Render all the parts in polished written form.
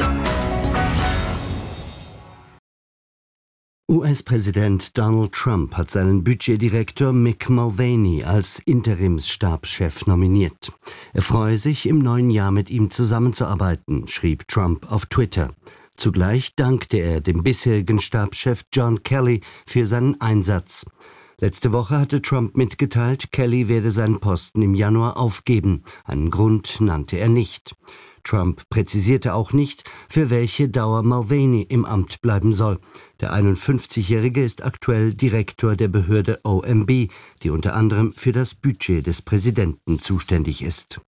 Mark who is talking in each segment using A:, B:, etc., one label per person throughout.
A: US-Präsident Donald Trump hat seinen Budgetdirektor Mick Mulvaney als Interimsstabschef nominiert. Er freue sich, im neuen Jahr mit ihm zusammenzuarbeiten, schrieb Trump auf Twitter. Zugleich dankte er dem bisherigen Stabschef John Kelly für seinen Einsatz. Letzte Woche hatte Trump mitgeteilt, Kelly werde seinen Posten im Januar aufgeben. Einen Grund nannte er nicht. Trump präzisierte auch nicht, für welche Dauer Mulvaney im Amt bleiben soll. Der 51-Jährige ist aktuell Direktor der Behörde OMB, die unter anderem für das Budget des Präsidenten zuständig ist.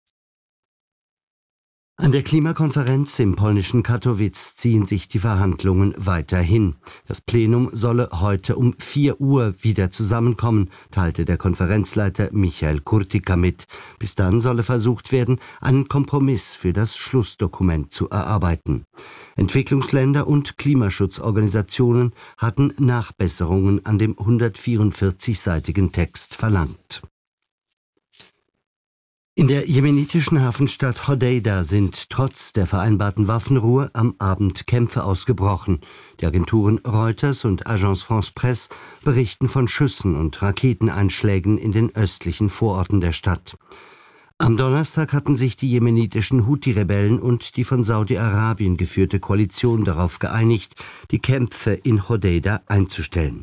A: An der Klimakonferenz im polnischen Katowice ziehen sich die Verhandlungen weiterhin. Das Plenum solle heute um 4 Uhr wieder zusammenkommen, teilte der Konferenzleiter Michael Kurtyka mit. Bis dann solle versucht werden, einen Kompromiss für das Schlussdokument zu erarbeiten. Entwicklungsländer und Klimaschutzorganisationen hatten Nachbesserungen an dem 144-seitigen Text verlangt. In der jemenitischen Hafenstadt Hodeida sind trotz der vereinbarten Waffenruhe am Abend Kämpfe ausgebrochen. Die Agenturen Reuters und Agence France-Presse berichten von Schüssen und Raketeneinschlägen in den östlichen Vororten der Stadt. Am Donnerstag hatten sich die jemenitischen Houthi-Rebellen und die von Saudi-Arabien geführte Koalition darauf geeinigt, die Kämpfe in Hodeida einzustellen.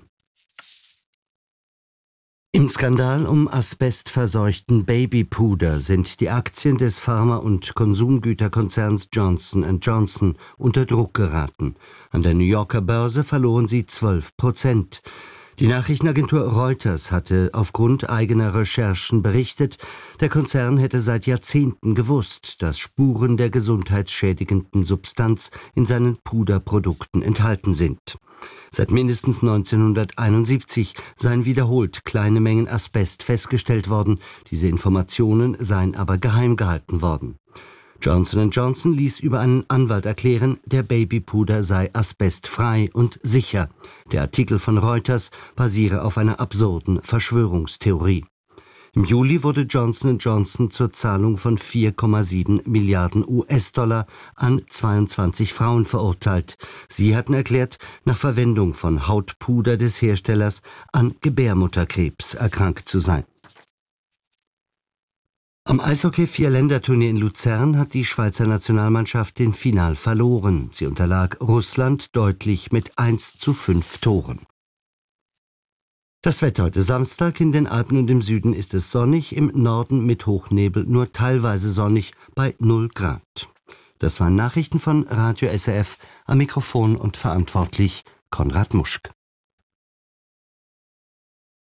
A: Im Skandal um asbestverseuchten Babypuder sind die Aktien des Pharma- und Konsumgüterkonzerns Johnson & Johnson unter Druck geraten. An der New Yorker Börse verloren sie 12%. Die Nachrichtenagentur Reuters hatte aufgrund eigener Recherchen berichtet, der Konzern hätte seit Jahrzehnten gewusst, dass Spuren der gesundheitsschädigenden Substanz in seinen Puderprodukten enthalten sind. Seit mindestens 1971 seien wiederholt kleine Mengen Asbest festgestellt worden, diese Informationen seien aber geheim gehalten worden. Johnson & Johnson ließ über einen Anwalt erklären, der Babypuder sei asbestfrei und sicher. Der Artikel von Reuters basiere auf einer absurden Verschwörungstheorie. Im Juli wurde Johnson & Johnson zur Zahlung von 4,7 Milliarden US-Dollar an 22 Frauen verurteilt. Sie hatten erklärt, nach Verwendung von Hautpuder des Herstellers an Gebärmutterkrebs erkrankt zu sein. Am Eishockey-Vierländerturnier in Luzern hat die Schweizer Nationalmannschaft den Final verloren. Sie unterlag Russland deutlich mit 1:5 Toren. Das Wetter heute Samstag: in den Alpen und im Süden ist es sonnig, im Norden mit Hochnebel nur teilweise sonnig bei 0 Grad. Das waren Nachrichten von Radio SRF, am Mikrofon und verantwortlich Konrad Muschk.